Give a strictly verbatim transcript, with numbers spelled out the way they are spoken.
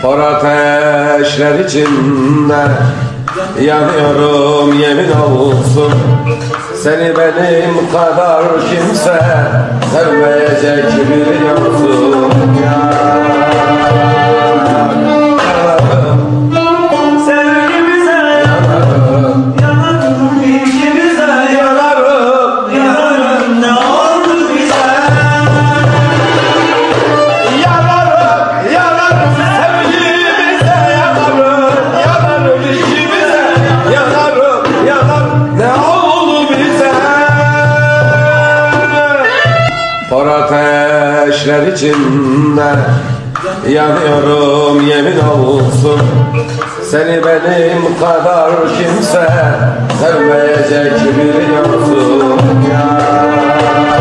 Hor ateşler içinde yanıyorum, yemin olsun. Seni benim kadar kimse sevmeyecek biliyorsun ya. Hor ateşler içinde yanıyorum, yemin olsun. Seni benim kadar kimse sevmeyecek biliyorsun ya.